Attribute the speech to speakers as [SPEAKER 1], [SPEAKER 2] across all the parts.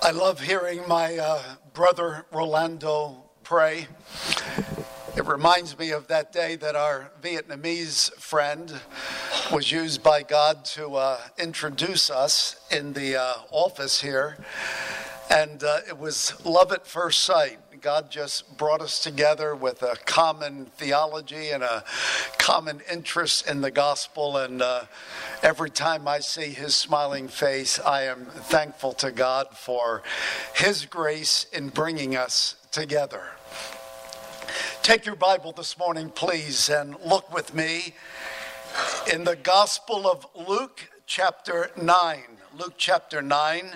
[SPEAKER 1] I love hearing my brother Rolando pray. It reminds me of that day that our Vietnamese friend was used by God to introduce us in the office here. And it was love at first sight. God just brought us together with a common theology and a common interest in the gospel. And every time I see his smiling face, I am thankful to God for his grace in bringing us together. Take your Bible this morning, please, and look with me in the Gospel of Luke, chapter 9. Luke, chapter 9.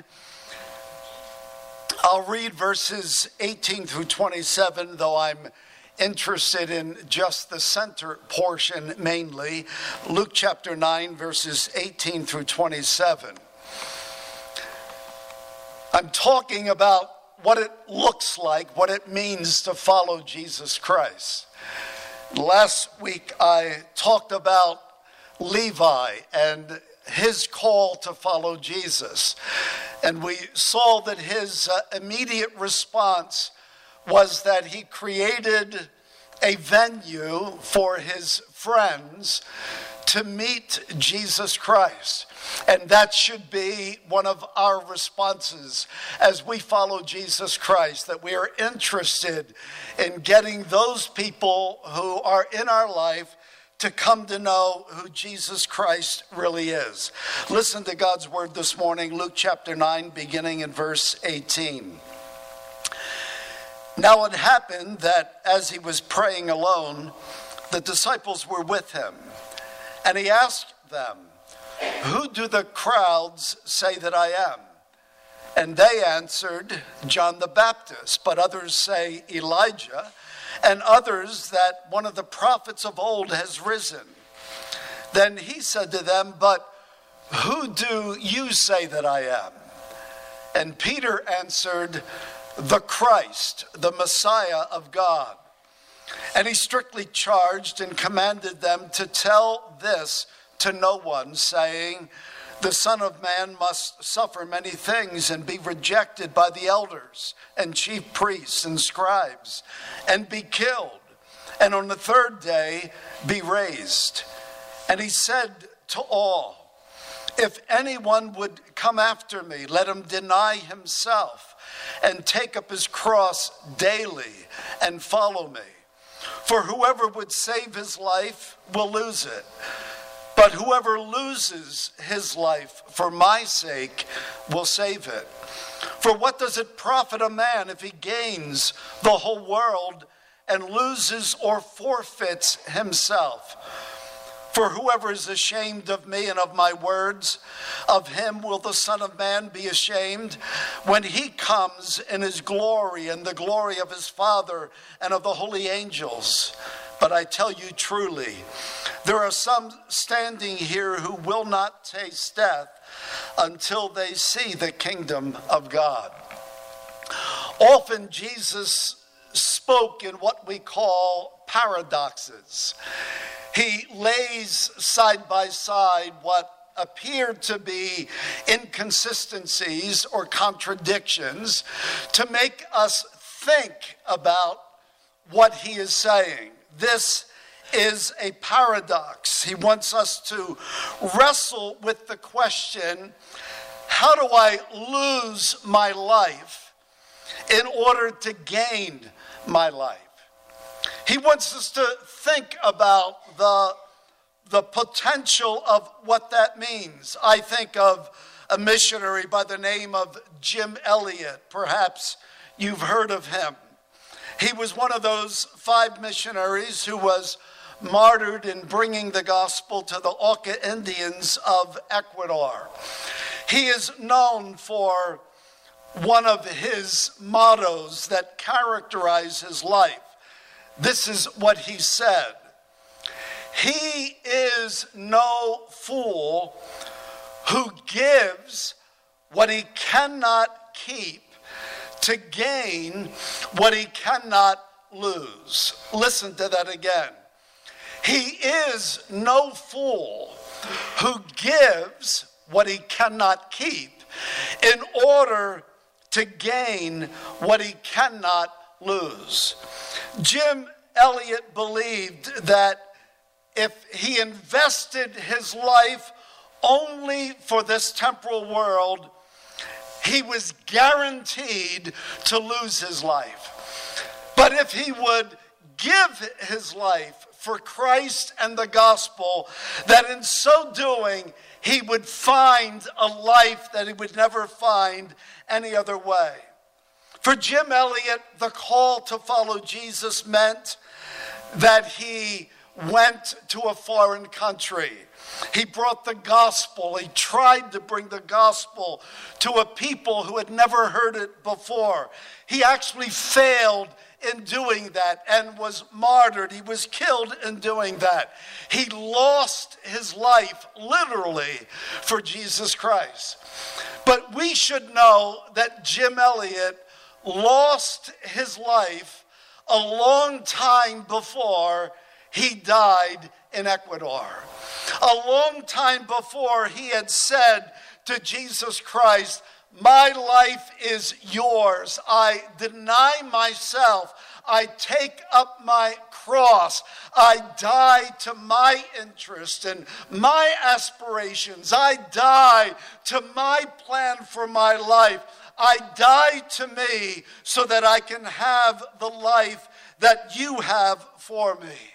[SPEAKER 1] I'll read verses 18 through 27, though I'm interested in just the center portion mainly. Luke chapter 9, verses 18 through 27. I'm talking about what it looks like, what it means to follow Jesus Christ. Last week I talked about Levi and his call to follow Jesus. And we saw that his immediate response was that he created a venue for his friends to meet Jesus Christ. And that should be one of our responses as we follow Jesus Christ, that we are interested in getting those people who are in our life to come to know who Jesus Christ really is. Listen to God's word this morning, Luke chapter 9, beginning in verse 18. Now it happened that as he was praying alone, the disciples were with him. And he asked them, "Who do the crowds say that I am?" And they answered, "John the Baptist, but others say Elijah, and others that one of the prophets of old has risen." Then he said to them, "But who do you say that I am?" And Peter answered, "The Christ, the Messiah of God." And he strictly charged and commanded them to tell this to no one, saying, "The Son of Man must suffer many things and be rejected by the elders and chief priests and scribes and be killed, and on the third day be raised." And he said to all, "If anyone would come after me, let him deny himself and take up his cross daily and follow me. For whoever would save his life will lose it. But whoever loses his life for my sake will save it. For what does it profit a man if he gains the whole world and loses or forfeits himself? For whoever is ashamed of me and of my words, of him will the Son of Man be ashamed when he comes in his glory and the glory of his Father and of the holy angels. But I tell you truly, there are some standing here who will not taste death until they see the kingdom of God." Often Jesus spoke in what we call paradoxes. He lays side by side what appeared to be inconsistencies or contradictions to make us think about what he is saying. This is a paradox. He wants us to wrestle with the question, how do I lose my life in order to gain my life? He wants us to think about the potential of what that means. I think of a missionary by the name of Jim Elliot. Perhaps you've heard of him. He was one of those 5 missionaries who was martyred in bringing the gospel to the Auca Indians of Ecuador. He is known for one of his mottos that characterize his life. This is what he said: "He is no fool who gives what he cannot keep to gain what he cannot lose." Listen to that again. He is no fool who gives what he cannot keep in order to gain what he cannot lose. Jim Elliot believed that if he invested his life only for this temporal world, he was guaranteed to lose his life. But if he would give his life for Christ and the gospel, that in so doing, he would find a life that he would never find any other way. For Jim Elliot, the call to follow Jesus meant that he went to a foreign country. He brought the gospel. He tried to bring the gospel to a people who had never heard it before. He actually failed in doing that and was martyred. He was killed in doing that. He lost his life literally for Jesus Christ. But we should know that Jim Elliot lost his life a long time before he died in Ecuador. A long time before he had said to Jesus Christ, "My life is yours. I deny myself. I take up my cross. I die to my interest and my aspirations. I die to my plan for my life. I die to me so that I can have the life that you have for me."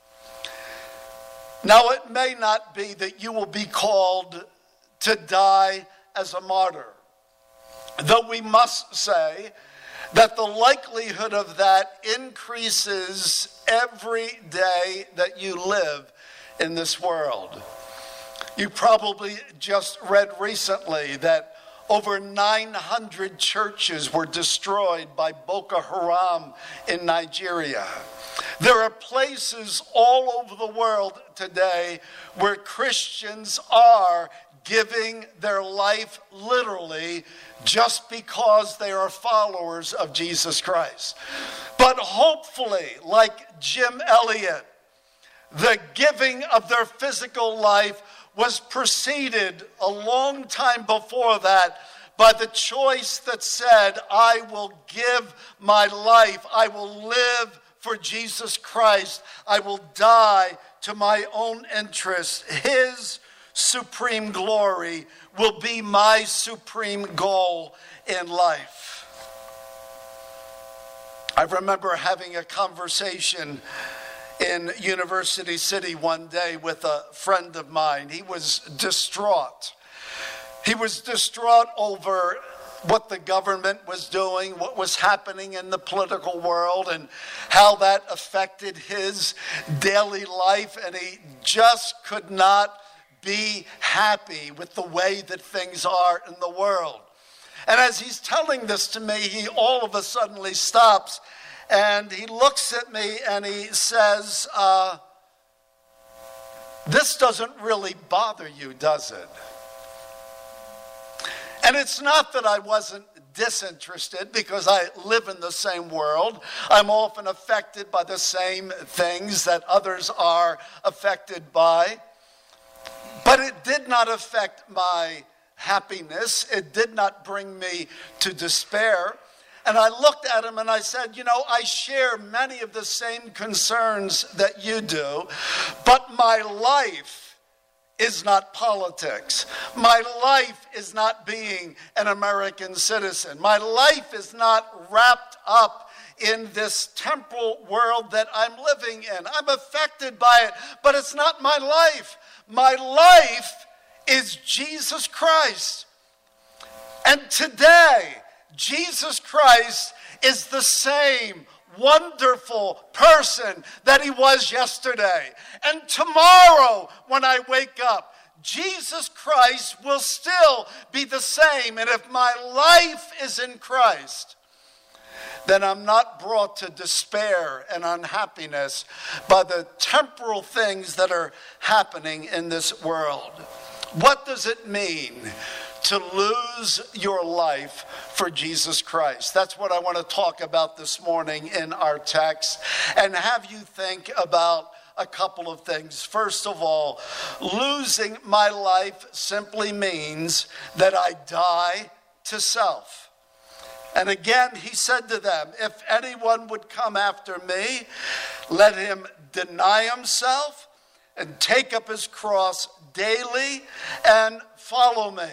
[SPEAKER 1] Now, it may not be that you will be called to die as a martyr, though we must say that the likelihood of that increases every day that you live in this world. You probably just read recently that over 900 churches were destroyed by Boko Haram in Nigeria. There are places all over the world today where Christians are giving their life literally just because they are followers of Jesus Christ. But hopefully, like Jim Elliot, the giving of their physical life was preceded a long time before that by the choice that said, "I will give my life, I will live for Jesus Christ, I will die to my own interests. His supreme glory will be my supreme goal in life." I remember having a conversation in University City one day with a friend of mine. He was distraught. He was distraught over what the government was doing, what was happening in the political world, and how that affected his daily life. And he just could not be happy with the way that things are in the world. And as he's telling this to me, he all of a sudden stops and he looks at me and he says, "This doesn't really bother you, does it?" And it's not that I wasn't disinterested, because I live in the same world. I'm often affected by the same things that others are affected by. But it did not affect my happiness. It did not bring me to despair. And I looked at him and I said, I share many of the same concerns that you do, but my life is not politics. My life is not being an American citizen. My life is not wrapped up in this temporal world that I'm living in. I'm affected by it, but it's not my life. My life is Jesus Christ. And today, Jesus Christ is the same wonderful person that he was yesterday. And tomorrow, when I wake up, Jesus Christ will still be the same. And if my life is in Christ, then I'm not brought to despair and unhappiness by the temporal things that are happening in this world. What does it mean to lose your life for Jesus Christ? That's what I want to talk about this morning in our text, and have you think about a couple of things. First of all, losing my life simply means that I die to self. And again, he said to them, if anyone would come after me, let him deny himself and take up his cross daily and follow me.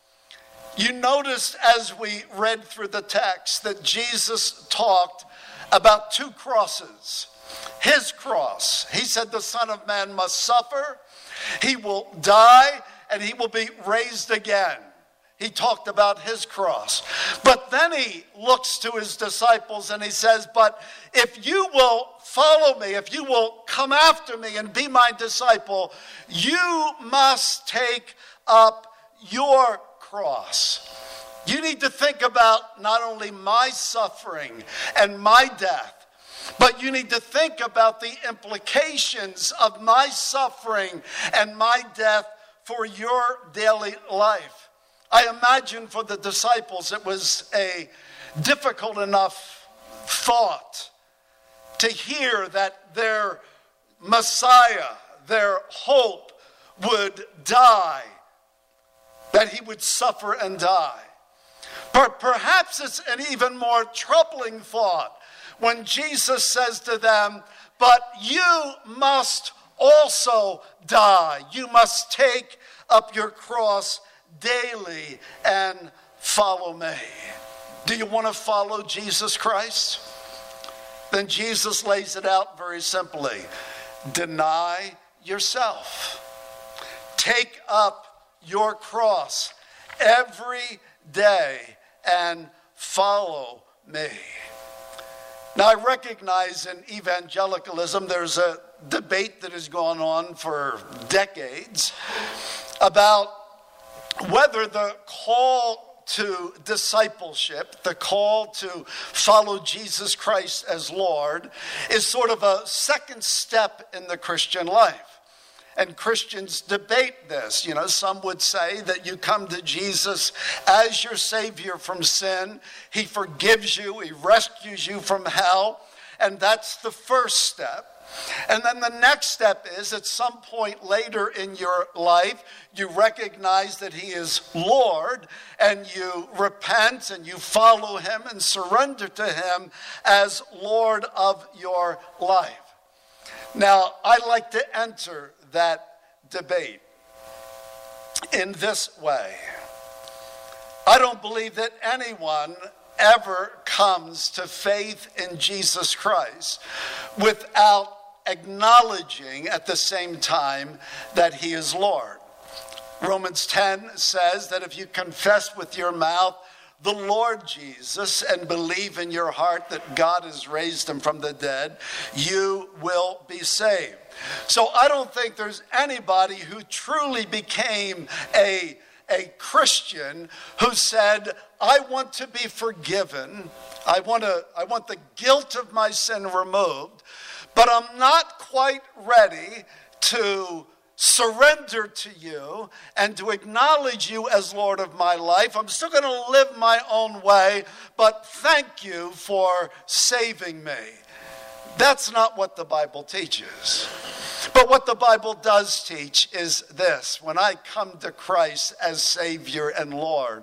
[SPEAKER 1] You noticed as we read through the text that Jesus talked about two crosses. His cross. He said the Son of Man must suffer, he will die, and he will be raised again. He talked about his cross. But then he looks to his disciples and he says, but if you will follow me, if you will come after me and be my disciple, you must take up your cross. You need to think about not only my suffering and my death, but you need to think about the implications of my suffering and my death for your daily life. I imagine for the disciples it was a difficult enough thought to hear that their Messiah, their hope, would die, that he would suffer and die. But perhaps it's an even more troubling thought when Jesus says to them, but you must also die. You must take up your cross daily and follow me. Do you want to follow Jesus Christ? Then Jesus lays it out very simply. Deny yourself. Take up your cross every day and follow me. Now, I recognize in evangelicalism there's a debate that has gone on for decades about whether the call to discipleship, the call to follow Jesus Christ as Lord, is sort of a second step in the Christian life. And Christians debate this. You know, some would say that you come to Jesus as your Savior from sin. He forgives you. He rescues you from hell. And that's the first step. And then the next step is at some point later in your life, you recognize that he is Lord and you repent and you follow him and surrender to him as Lord of your life. Now, I like to enter that debate in this way. I don't believe that anyone ever comes to faith in Jesus Christ without acknowledging at the same time that he is Lord. Romans 10 says that if you confess with your mouth the Lord Jesus and believe in your heart that God has raised him from the dead, you will be saved. So I don't think there's anybody who truly became a Christian who said, I want to be forgiven. I want the guilt of my sin removed, but I'm not quite ready to surrender to you and to acknowledge you as Lord of my life. I'm still going to live my own way, but thank you for saving me. That's not what the Bible teaches. But what the Bible does teach is this. When I come to Christ as Savior and Lord,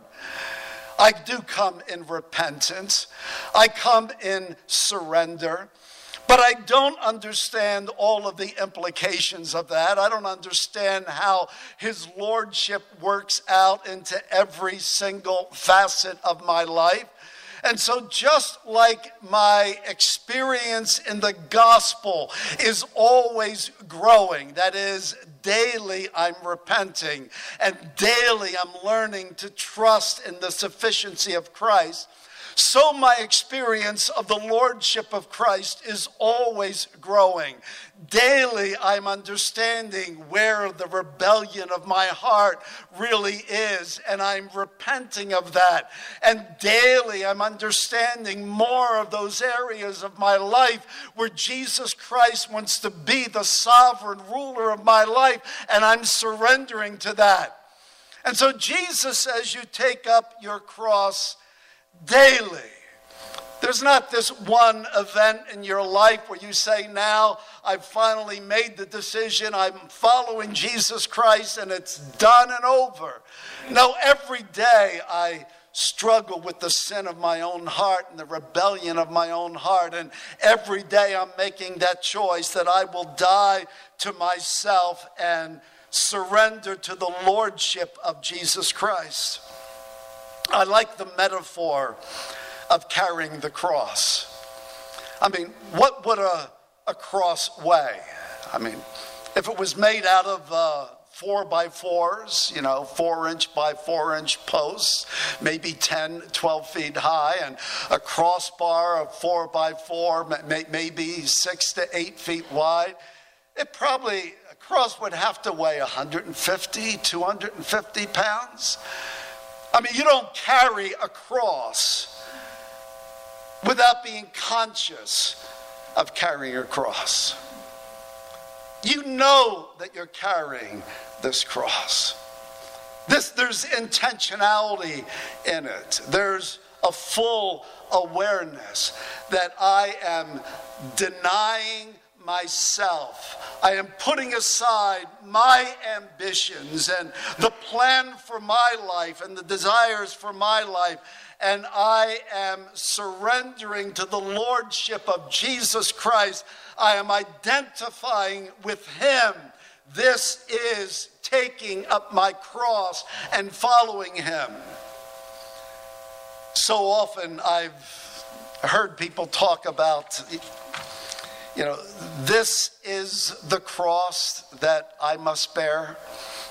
[SPEAKER 1] I do come in repentance. I come in surrender. But I don't understand all of the implications of that. I don't understand how his lordship works out into every single facet of my life. And so just like my experience in the gospel is always growing, that is, daily I'm repenting and daily I'm learning to trust in the sufficiency of Christ, so my experience of the lordship of Christ is always growing. Daily, I'm understanding where the rebellion of my heart really is, and I'm repenting of that. And daily, I'm understanding more of those areas of my life where Jesus Christ wants to be the sovereign ruler of my life, and I'm surrendering to that. And so Jesus says you take up your cross daily. There's not this one event in your life where you say, now I've finally made the decision, I'm following Jesus Christ and it's done and over. No, every day I struggle with the sin of my own heart and the rebellion of my own heart. And every day I'm making that choice that I will die to myself and surrender to the lordship of Jesus Christ. I like the metaphor of carrying the cross. I mean, what would a cross weigh? I mean, if it was made out of 4x4s, 4-inch by 4-inch posts, maybe 10, 12 feet high, and a crossbar of 4x4, maybe 6 to 8 feet wide, a cross would have to weigh 150, 250 pounds. I mean, you don't carry a cross without being conscious of carrying a cross. You know that you're carrying this cross. There's intentionality in it. There's a full awareness that I am denying myself. I am putting aside my ambitions and the plan for my life and the desires for my life, and I am surrendering to the lordship of Jesus Christ. I am identifying with him. This is taking up my cross and following him. So often I've heard people talk about, this is the cross that I must bear.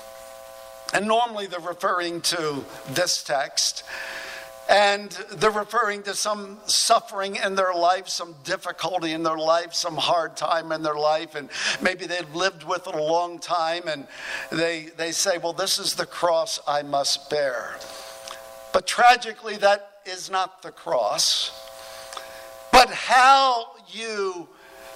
[SPEAKER 1] And normally they're referring to this text. And they're referring to some suffering in their life, some difficulty in their life, some hard time in their life. And maybe they've lived with it a long time. And they say, well, this is the cross I must bear. But tragically, that is not the cross. But how you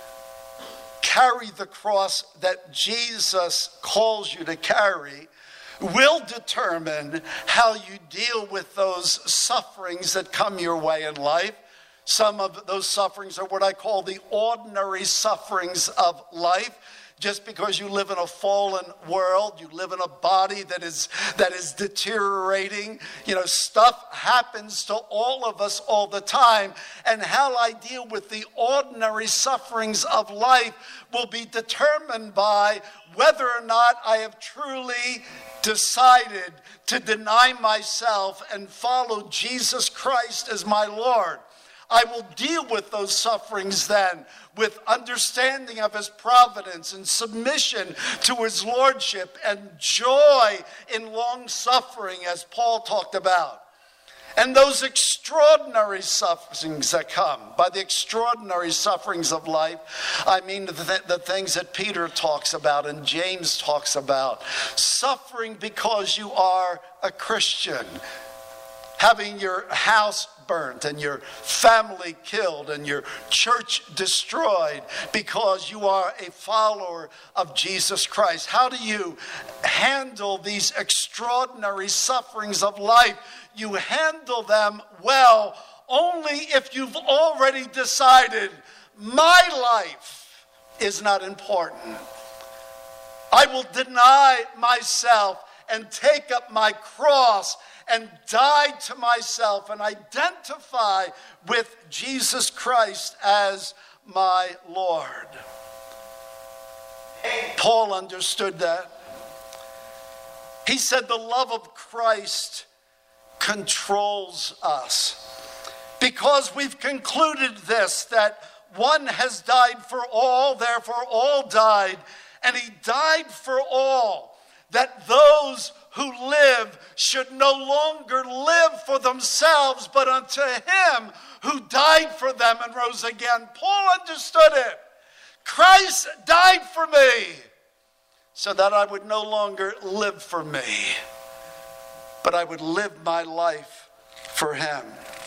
[SPEAKER 1] carry the cross that Jesus calls you to carry will determine how you deal with those sufferings that come your way in life. Some of those sufferings are what I call the ordinary sufferings of life. Just because you live in a fallen world, you live in a body that is deteriorating, stuff happens to all of us all the time. And how I deal with the ordinary sufferings of life will be determined by whether or not I have truly decided to deny myself and follow Jesus Christ as my Lord. I will deal with those sufferings then with understanding of his providence and submission to his lordship and joy in long suffering, as Paul talked about. And those extraordinary sufferings that come, by the extraordinary sufferings of life, I mean the things that Peter talks about and James talks about. Suffering because you are a Christian. Having your house burnt and your family killed and your church destroyed because you are a follower of Jesus Christ. How do you handle these extraordinary sufferings of life? You handle them well only if you've already decided my life is not important. I will deny myself and take up my cross and die to myself and identify with Jesus Christ as my Lord. Paul understood that. He said the love of Christ controls us because we've concluded this, that one has died for all, therefore all died, and he died for all, that those who live should no longer live for themselves, but unto him who died for them and rose again. Paul understood it. Christ died for me so that I would no longer live for me, but I would live my life for him.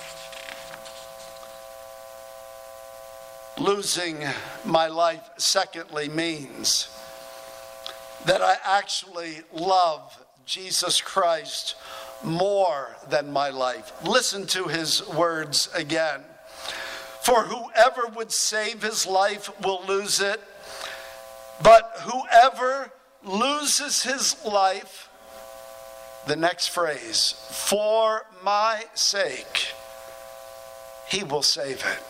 [SPEAKER 1] Losing my life, secondly, means that I actually love Jesus Christ more than my life. Listen to his words again. For whoever would save his life will lose it, but whoever loses his life the next phrase, for my sake, he will save it.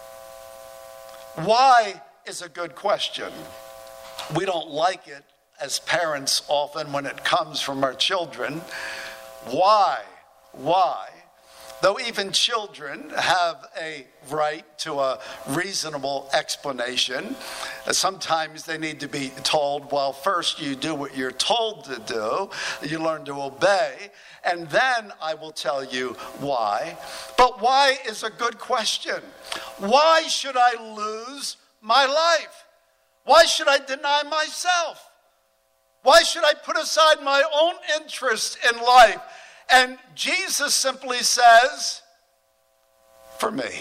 [SPEAKER 1] Why is a good question. We don't like it as parents often when it comes from our children. Why? Though even children have a right to a reasonable explanation, sometimes they need to be told, well, first you do what you're told to do, you learn to obey, and then I will tell you why. But why is a good question. Why should I lose my life? Why should I deny myself? Why should I put aside my own interest in life? And Jesus simply says, for me,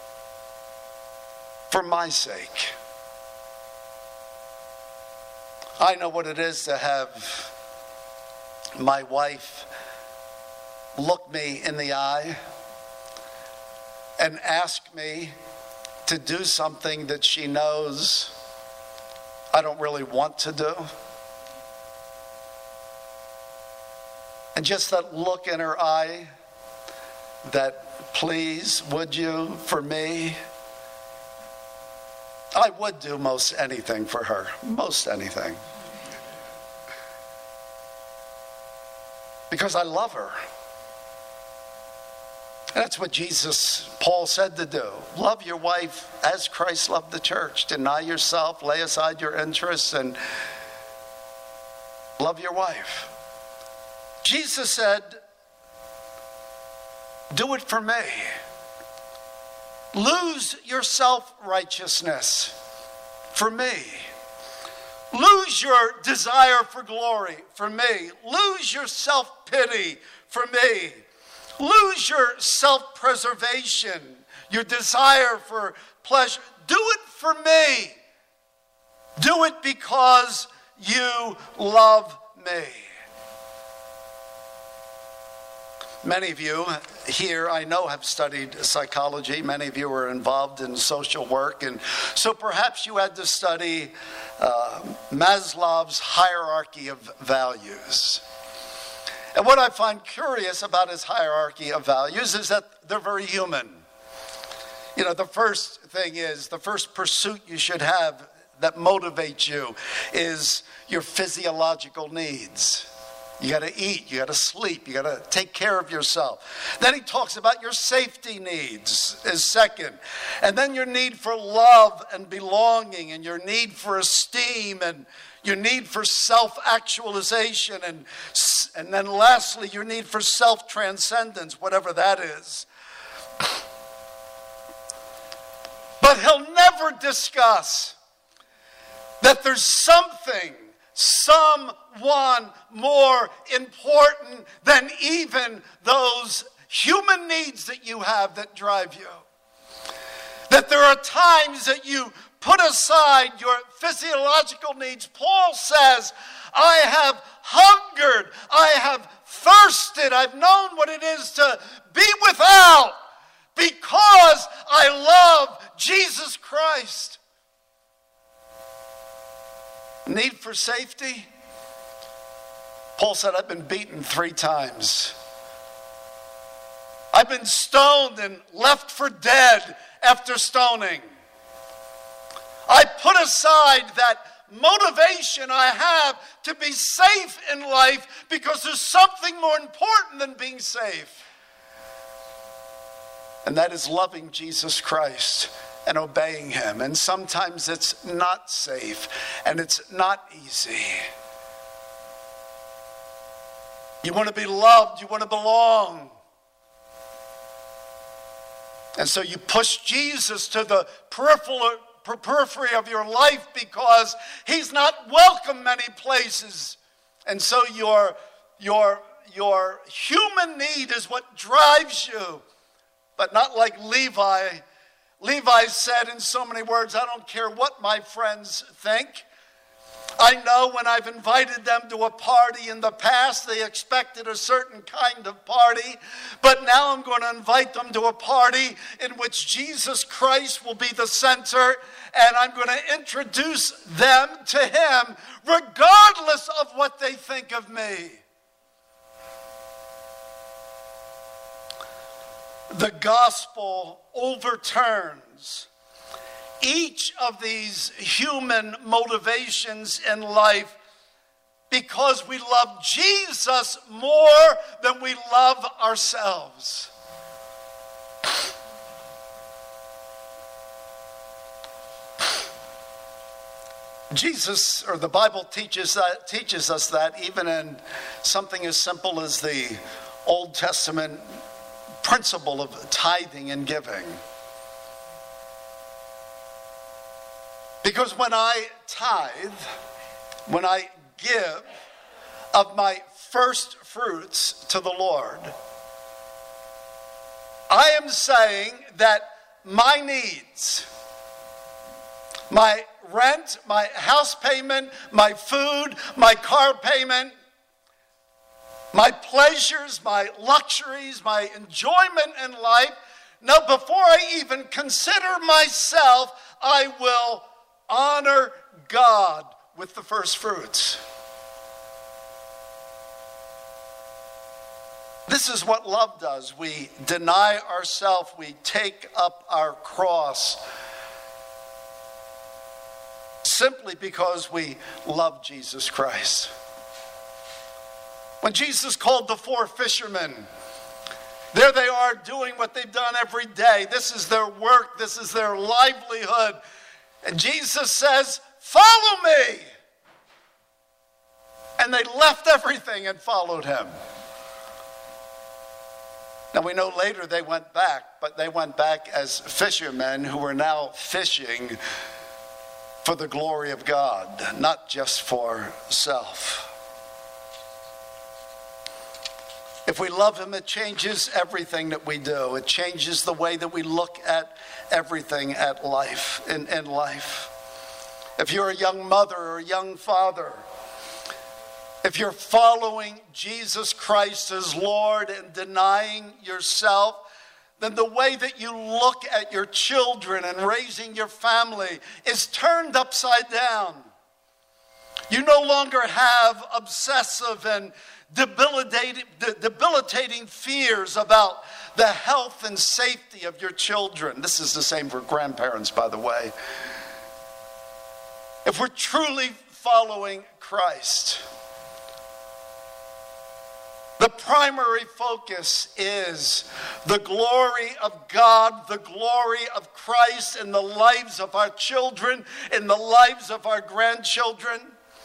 [SPEAKER 1] for my sake. I know what it is to have my wife look me in the eye and ask me to do something that she knows I don't really want to do. And just that look in her eye, that please, would you, for me? I would do most anything for her, most anything. Because I love her. And that's what Paul said to do. Love your wife as Christ loved the church. Deny yourself, lay aside your interests, and love your wife. Jesus said, do it for me. Lose your self-righteousness for me. Lose your desire for glory for me. Lose your self-pity for me. Lose your self-preservation, your desire for pleasure. Do it for me. Do it because you love me. Many of you here, I know, have studied psychology. Many of you are involved in social work. And so perhaps you had to study Maslow's hierarchy of values. And what I find curious about his hierarchy of values is that they're very human. You know, the first thing is, the first pursuit you should have that motivates you is your physiological needs. You got to eat, you got to sleep, you got to take care of yourself. Then he talks about your safety needs as second. And then your need for love and belonging, and your need for esteem, and your need for self-actualization, and then lastly, your need for self-transcendence, whatever that is. But he'll never discuss that there's someone more important than even those human needs that you have that drive you. That there are times that you put aside your physiological needs. Paul says, I have hungered, I have thirsted, I've known what it is to be without because I love Jesus Christ. Need for safety? Paul said, I've been beaten 3 times. I've been stoned and left for dead after stoning. I put aside that motivation I have to be safe in life because there's something more important than being safe. And that is loving Jesus Christ and obeying him. And sometimes it's not safe and it's not easy. You want to be loved, you want to belong. And so you push Jesus to the periphery of your life because he's not welcome many places. And so your human need is what drives you, but not like Levi. Levi said in so many words, I don't care what my friends think. I know when I've invited them to a party in the past, they expected a certain kind of party. But now I'm going to invite them to a party in which Jesus Christ will be the center. And I'm going to introduce them to him regardless of what they think of me. the gospel overturns each of these human motivations in life because we love Jesus more than we love ourselves. Jesus, or the Bible teaches us that even in something as simple as the Old Testament principle of tithing and giving. Because when I tithe, when I give of my first fruits to the Lord, I am saying that my needs, my rent, my house payment, my food, my car payment, my pleasures, my luxuries, my enjoyment in life, now before I even consider myself, I will honor God with the first fruits. This is what love does. We deny ourselves, we take up our cross simply because we love Jesus Christ. When Jesus called the 4 fishermen, there they are doing what they've done every day. This is their work, this is their livelihood. And Jesus says, "Follow me." And they left everything and followed him. Now we know later they went back, but they went back as fishermen who were now fishing for the glory of God, not just for self. If we love him, it changes everything that we do. It changes the way that we look at everything at life, in life. If you're a young mother or a young father, if you're following Jesus Christ as Lord and denying yourself, then the way that you look at your children and raising your family is turned upside down. You no longer have obsessive and debilitating fears about the health and safety of your children. This is the same for grandparents, by the way. If we're truly following Christ, the primary focus is the glory of God, the glory of Christ in the lives of our children, in the lives of our grandchildren.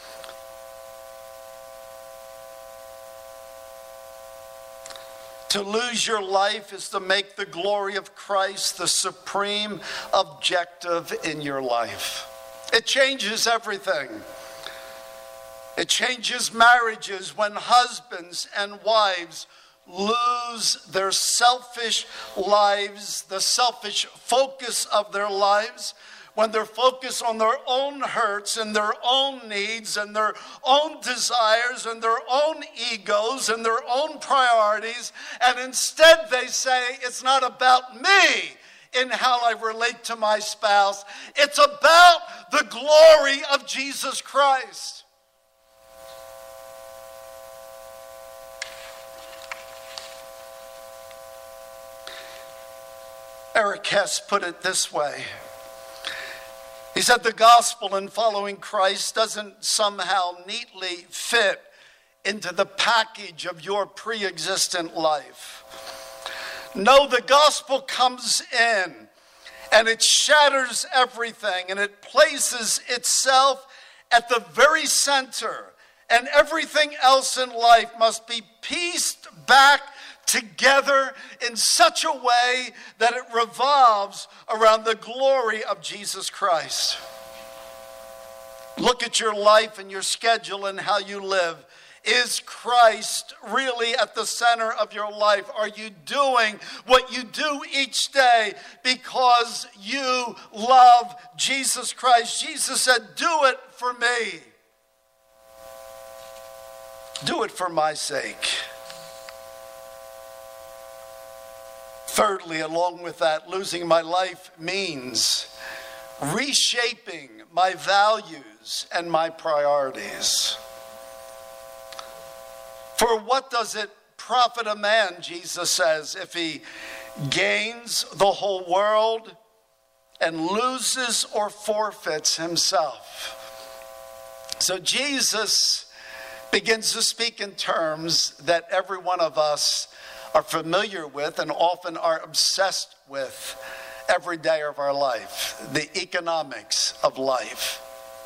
[SPEAKER 1] To lose your life is to make the glory of Christ the supreme objective in your life. It changes everything. It changes marriages when husbands and wives lose their selfish lives, the selfish focus of their lives, when they're focused on their own hurts and their own needs and their own desires and their own egos and their own priorities, and instead they say, it's not about me in how I relate to my spouse, it's about the glory of Jesus Christ. Eric Hess put it this way. He said the gospel in following Christ doesn't somehow neatly fit into the package of your pre-existent life. No, the gospel comes in and it shatters everything and it places itself at the very center, and everything else in life must be pieced back together in such a way that it revolves around the glory of Jesus Christ. Look at your life and your schedule and how you live. Is Christ really at the center of your life? Are you doing what you do each day because you love Jesus Christ? Jesus said, "Do it for me. Do it for my sake." Thirdly, along with that, losing my life means reshaping my values and my priorities. For what does it profit a man, Jesus says, if he gains the whole world and loses or forfeits himself. So Jesus begins to speak in terms that every one of us are familiar with and often are obsessed with every day of our life, the economics of life.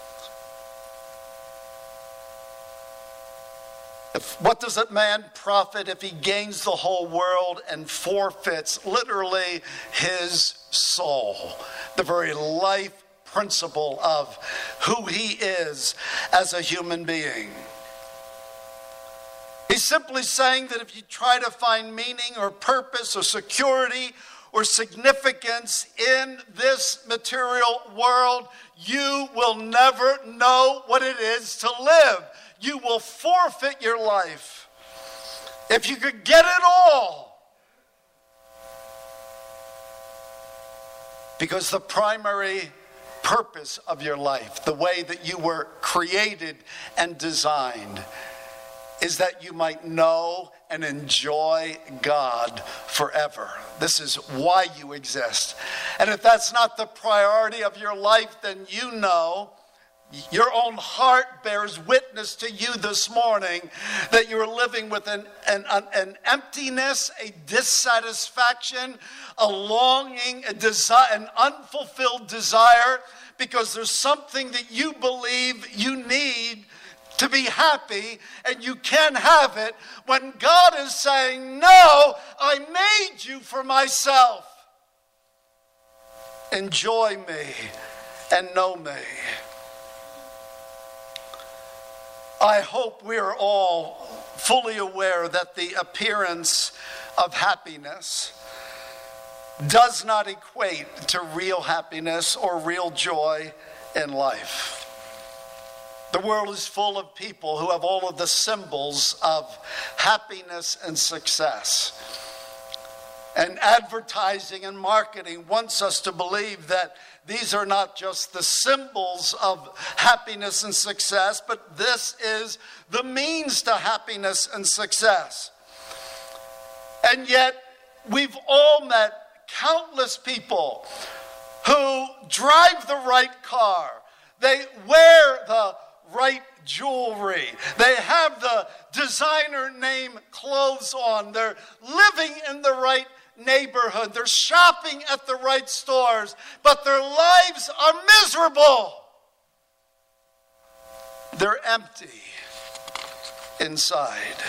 [SPEAKER 1] What does a man profit if he gains the whole world and forfeits literally his soul, the very life principle of who he is as a human being? He's simply saying that if you try to find meaning or purpose or security or significance in this material world, you will never know what it is to live. You will forfeit your life. If you could get it all. Because the primary purpose of your life, the way that you were created and designed, is that you might know and enjoy God forever. This is why you exist. And if that's not the priority of your life, then you know, your own heart bears witness to you this morning that you're living with an emptiness, a dissatisfaction, a longing, a desire, an unfulfilled desire, because there's something that you believe you need to be happy, and you can't have it when God is saying, no, I made you for myself. Enjoy me and know me. I hope we are all fully aware that the appearance of happiness does not equate to real happiness or real joy in life. The world is full of people who have all of the symbols of happiness and success. And advertising and marketing wants us to believe that these are not just the symbols of happiness and success, but this is the means to happiness and success. And yet, we've all met countless people who drive the right car. They wear the right jewelry. They have the designer name clothes on. They're living in the right neighborhood. They're shopping at the right stores, but their lives are miserable. They're empty inside.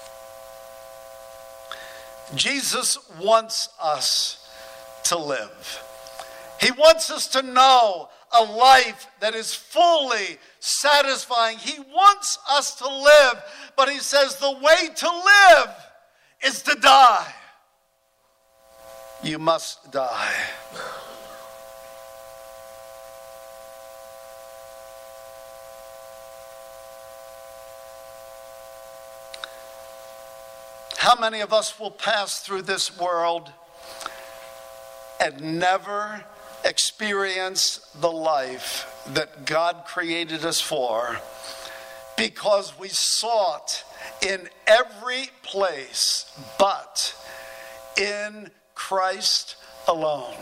[SPEAKER 1] Jesus wants us to live. He wants us to know a life that is fully satisfying. He wants us to live, but he says the way to live is to die. You must die. How many of us will pass through this world and never experience the life that God created us for, because we sought in every place but in Christ alone?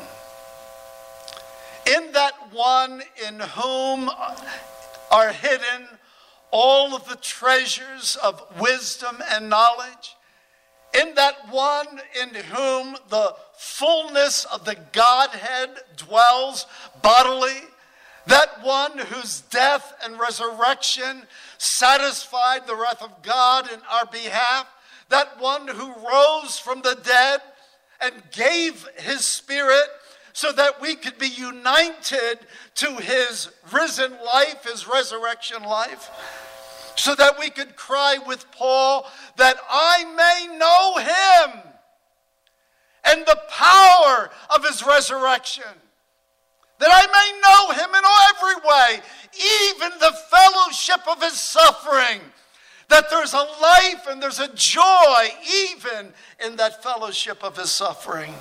[SPEAKER 1] In that one in whom are hidden all of the treasures of wisdom and knowledge. In that one in whom the fullness of the Godhead dwells bodily. That one whose death and resurrection satisfied the wrath of God in our behalf. That one who rose from the dead and gave his Spirit so that we could be united to his risen life, his resurrection life. So that we could cry with Paul that I may know him and the power of his resurrection. That I may know him in every way, even the fellowship of his suffering. That there's a life and there's a joy even in that fellowship of his suffering.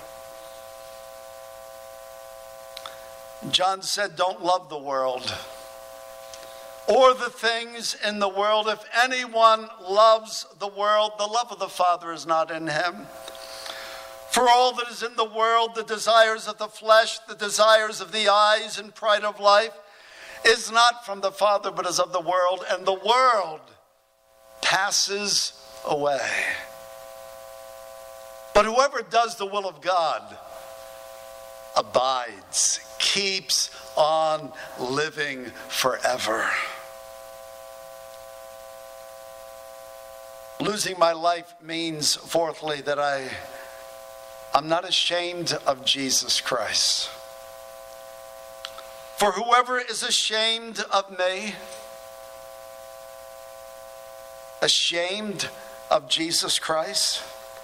[SPEAKER 1] John said, don't love the world or the things in the world. If anyone loves the world, the love of the Father is not in him. For all that is in the world, the desires of the flesh, the desires of the eyes, and pride of life, is not from the Father, but is of the world, and the world passes away. But whoever does the will of God abides, keeps on living forever. Losing my life means, fourthly, that I'm not ashamed of Jesus Christ. For whoever is ashamed of me, ashamed of Jesus Christ.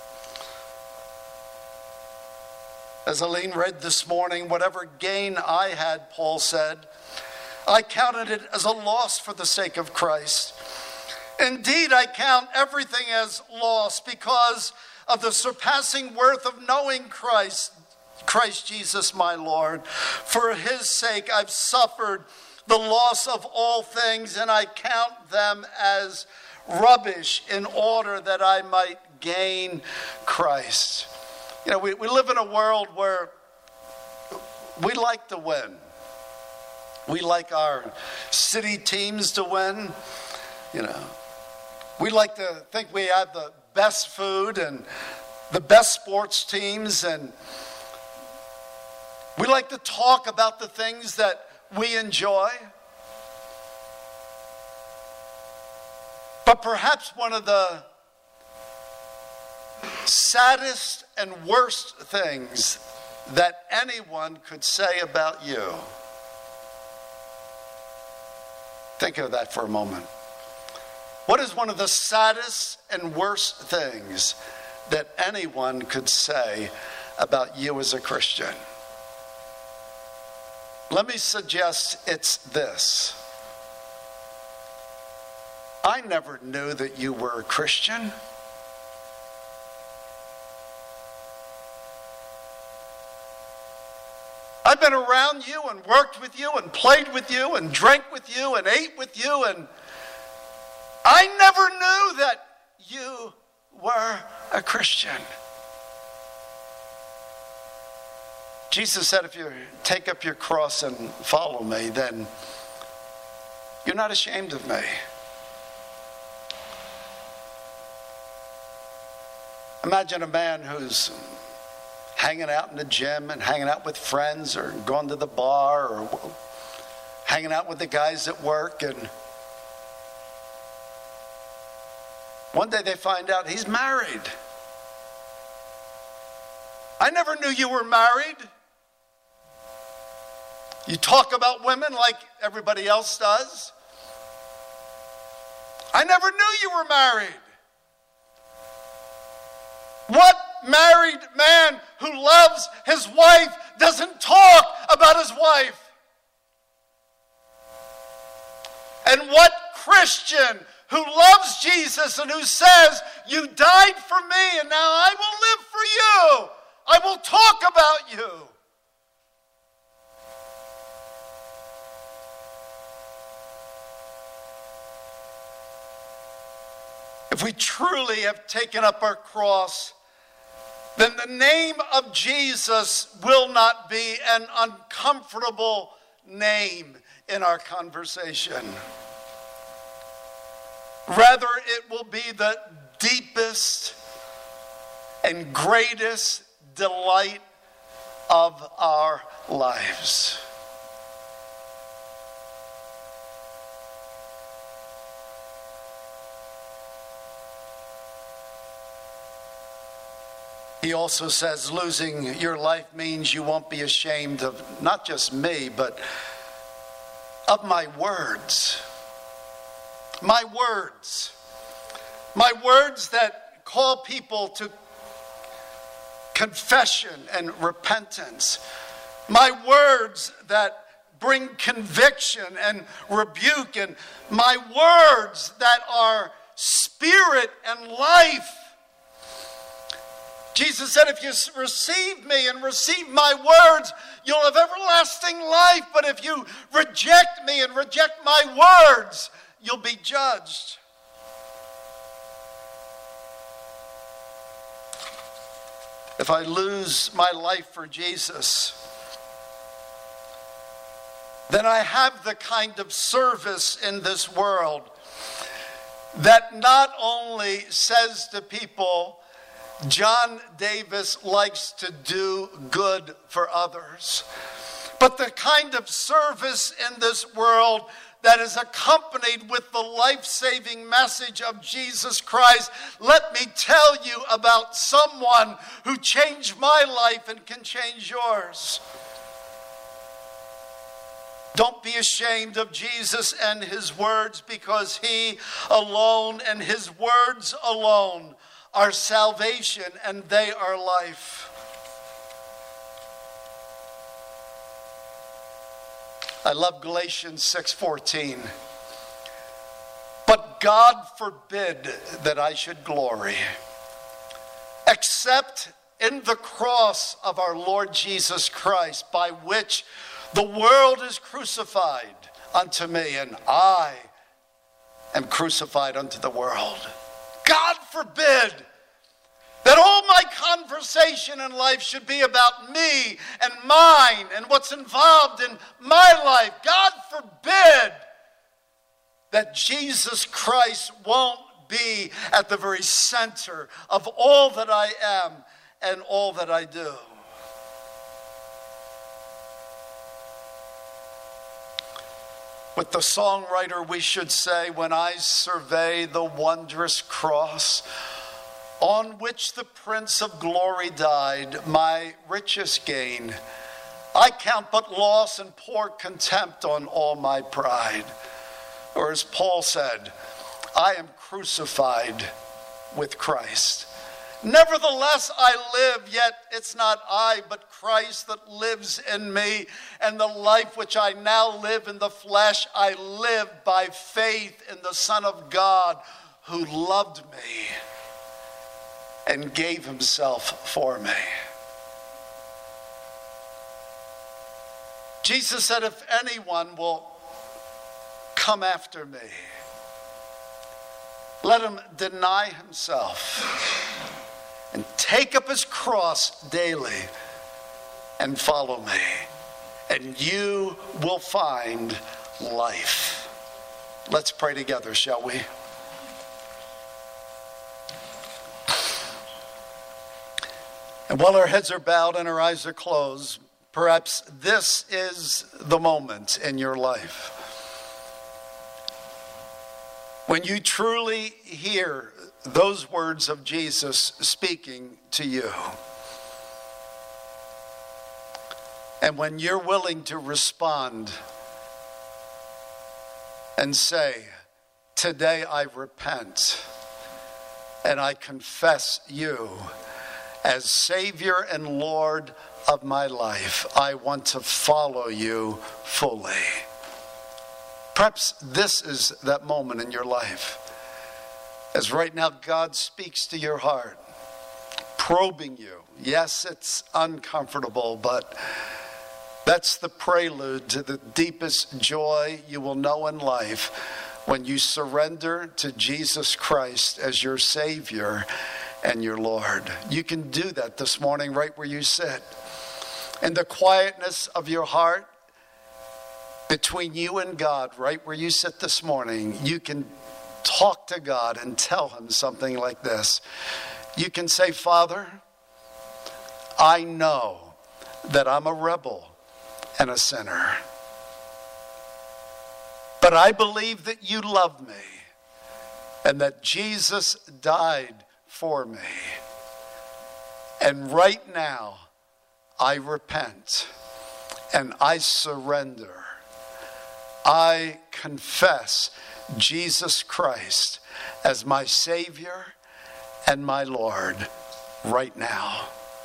[SPEAKER 1] As Aline read this morning, whatever gain I had, Paul said, I counted it as a loss for the sake of Christ. Indeed, I count everything as loss because of the surpassing worth of knowing Christ Jesus my Lord. For his sake I've suffered the loss of all things, and I count them as rubbish in order that I might gain Christ. You know, we live in a world where we like to win. We like our city teams to win. You know, we like to think we have the best food and the best sports teams, and we like to talk about the things that we enjoy. But perhaps one of the saddest and worst things that anyone could say about you. Think of that for a moment. What is one of the saddest and worst things that anyone could say about you as a Christian? Let me suggest it's this. I never knew that you were a Christian. I've been around you and worked with you and played with you and drank with you and ate with you, and I never knew that you were a Christian. Jesus said, if you take up your cross and follow me, then you're not ashamed of me. Imagine a man who's hanging out in the gym and hanging out with friends, or going to the bar, or hanging out with the guys at work, and one day they find out he's married. I never knew you were married. You talk about women like everybody else does. I never knew you were married. What married man who loves his wife doesn't talk about his wife? And what Christian who loves Jesus and who says, you died for me and now I will live for you. I will talk about you. If we truly have taken up our cross, then the name of Jesus will not be an uncomfortable name in our conversation. Rather, it will be the deepest and greatest delight of our lives. He also says losing your life means you won't be ashamed of not just me, but of my words. My words. My words that call people to confession and repentance. My words that bring conviction and rebuke. And my words that are spirit and life. Jesus said, if you receive me and receive my words, you'll have everlasting life. But if you reject me and reject my words, you'll be judged. if I lose my life for Jesus, then I have the kind of service in this world that not only says to people, John Davis likes to do good for others, but the kind of service in this world that is accompanied with the life-saving message of Jesus Christ. Let me tell you about someone who changed my life and can change yours. Don't be ashamed of Jesus and his words, because he alone and his words alone are salvation, and they are life. I love Galatians 6:14. But God forbid that I should glory, except in the cross of our Lord Jesus Christ, by which the world is crucified unto me, and I am crucified unto the world. God forbid that all my conversation in life should be about me and mine and what's involved in my life. God forbid that Jesus Christ won't be at the very center of all that I am and all that I do. With the songwriter, we should say, when I survey the wondrous cross on which the Prince of Glory died, my richest gain, I count but loss and pour contempt on all my pride. Or as Paul said, I am crucified with Christ. Nevertheless, I live, yet it's not I, but Christ that lives in me. And the life which I now live in the flesh, I live by faith in the Son of God, who loved me and gave himself for me. Jesus said, if anyone will come after me, let him deny himself and take up his cross daily and follow me, and you will find life. Let's pray together, shall we? And while our heads are bowed and our eyes are closed, perhaps this is the moment in your life when you truly hear those words of Jesus speaking to you. And when you're willing to respond and say, today I repent and I confess you as Savior and Lord of my life. I want to follow you fully. Perhaps this is that moment in your life, as right now God speaks to your heart, probing you. Yes, it's uncomfortable, but that's the prelude to the deepest joy you will know in life when you surrender to Jesus Christ as your Savior and your Lord. You can do that this morning right where you sit. In the quietness of your heart, between you and God, right where you sit this morning, you can talk to God and tell him something like this. You can say, Father, I know that I'm a rebel and a sinner, but I believe that you love me and that Jesus died for me. And right now, I repent and I surrender. I confess Jesus Christ as my Savior and my Lord right now.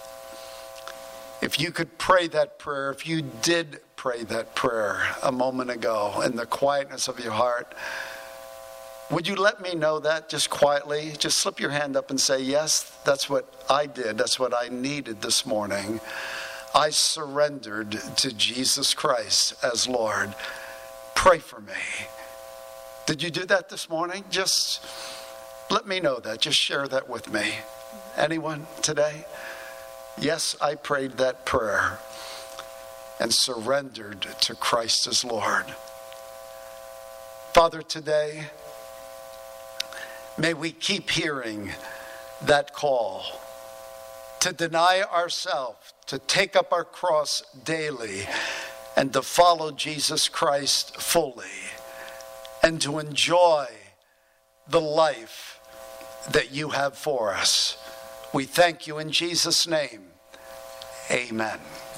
[SPEAKER 1] If you could pray that prayer, if you did pray that prayer a moment ago in the quietness of your heart, would you let me know that just quietly? Just slip your hand up and say, yes, that's what I did. That's what I needed this morning. I surrendered to Jesus Christ as Lord. Pray for me. Did you do that this morning? Just let me know that. Just share that with me. Anyone today? Yes, I prayed that prayer and surrendered to Christ as Lord. Father, today, may we keep hearing that call to deny ourselves, to take up our cross daily, and to follow Jesus Christ fully, and to enjoy the life that you have for us. We thank you in Jesus' name. Amen.